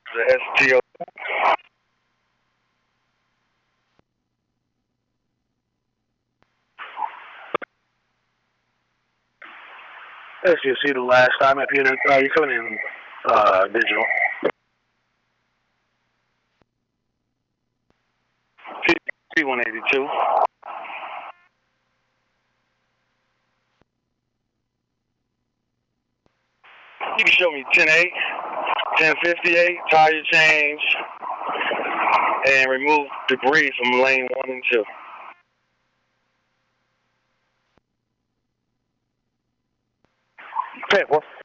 The STO. As you see the last time if you're coming in digital. C182. You can show me 10-8, 1058, tire change, and remove debris from lane 1 and 2. Okay, well.